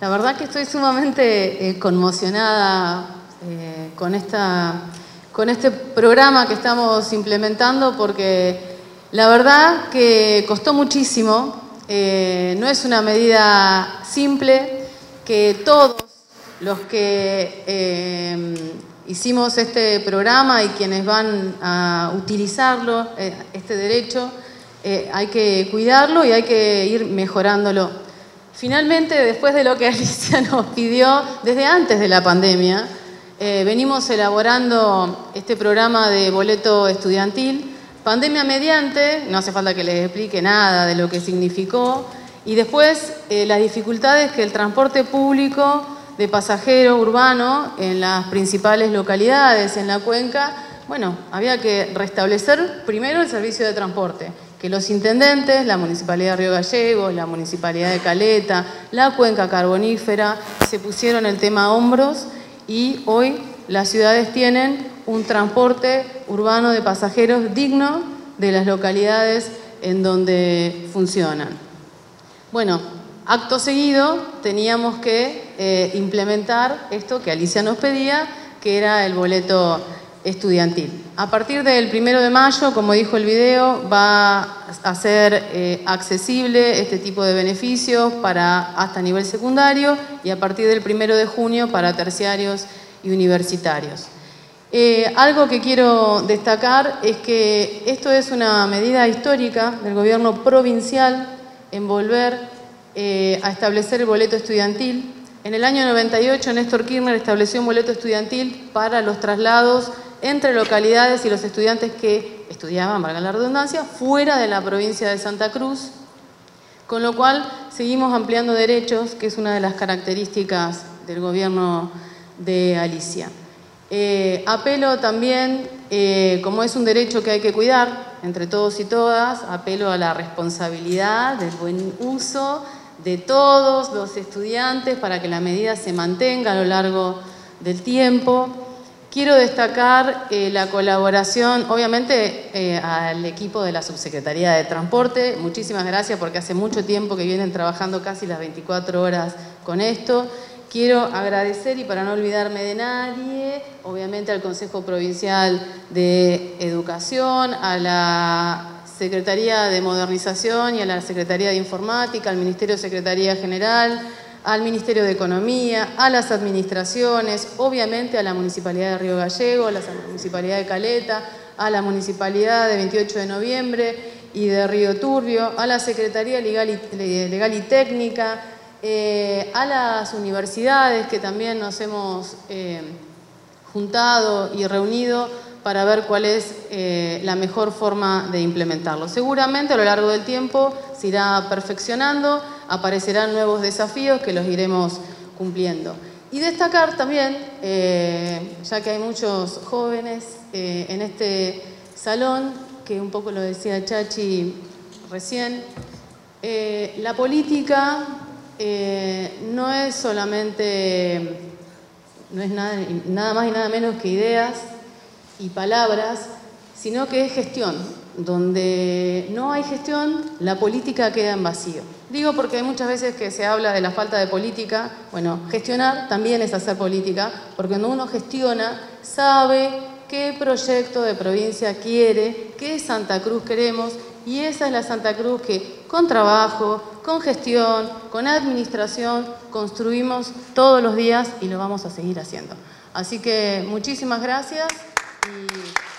La verdad que estoy sumamente conmocionada con este programa que estamos implementando, porque la verdad que costó muchísimo. No es una medida simple, que todos los que hicimos este programa y quienes van a utilizarlo, este derecho, hay que cuidarlo y hay que ir mejorándolo. Finalmente, después de lo que Alicia nos pidió desde antes de la pandemia, venimos elaborando este programa de boleto estudiantil. Pandemia mediante, no hace falta que les explique nada de lo que significó. Y después, las dificultades que el transporte público de pasajero urbano en las principales localidades, en la cuenca, bueno, había que restablecer primero el servicio de transporte, que los intendentes, la Municipalidad de Río Gallegos, la Municipalidad de Caleta, la Cuenca Carbonífera, se pusieron el tema a hombros y hoy las ciudades tienen un transporte urbano de pasajeros digno de las localidades en donde funcionan. Bueno, acto seguido teníamos que implementar esto que Alicia nos pedía, que era el boleto estudiantil. A partir del 1 de mayo, como dijo el video, va a ser accesible este tipo de beneficios para hasta nivel secundario y a partir del 1 de junio para terciarios y universitarios. Algo que quiero destacar es que esto es una medida histórica del gobierno provincial en volver a establecer el boleto estudiantil. En el año 98, Néstor Kirchner estableció un boleto estudiantil para los traslados entre localidades y los estudiantes que estudiaban, valga la redundancia, fuera de la provincia de Santa Cruz, con lo cual seguimos ampliando derechos, que es una de las características del gobierno de Alicia. Apelo también, como es un derecho que hay que cuidar entre todos y todas, apelo a la responsabilidad, del buen uso de todos los estudiantes para que la medida se mantenga a lo largo del tiempo. Quiero destacar la colaboración, obviamente, al equipo de la Subsecretaría de Transporte. Muchísimas gracias porque hace mucho tiempo que vienen trabajando casi las 24 horas con esto. Quiero agradecer, y para no olvidarme de nadie, obviamente al Consejo Provincial de Educación, a la Secretaría de Modernización y a la Secretaría de Informática, al Ministerio Secretaría General, al Ministerio de Economía, a las administraciones, obviamente a la Municipalidad de Río Gallegos, a la Municipalidad de Caleta, a la Municipalidad de 28 de Noviembre y de Río Turbio, a la Secretaría Legal y Técnica, a las universidades que también nos hemos juntado y reunido para ver cuál es la mejor forma de implementarlo. Seguramente a lo largo del tiempo se irá perfeccionando, aparecerán nuevos desafíos que los iremos cumpliendo. Y destacar también, ya que hay muchos jóvenes en este salón, que un poco lo decía Chachi recién, la política no es solamente, no es nada más y nada menos que ideas y palabras, sino que es gestión. Donde no hay gestión, la política queda en vacío. Digo porque hay muchas veces que se habla de la falta de política. Bueno, gestionar también es hacer política, porque cuando uno gestiona, sabe qué proyecto de provincia quiere, qué Santa Cruz queremos, y esa es la Santa Cruz que con trabajo, con gestión, con administración, construimos todos los días y lo vamos a seguir haciendo. Así que muchísimas gracias.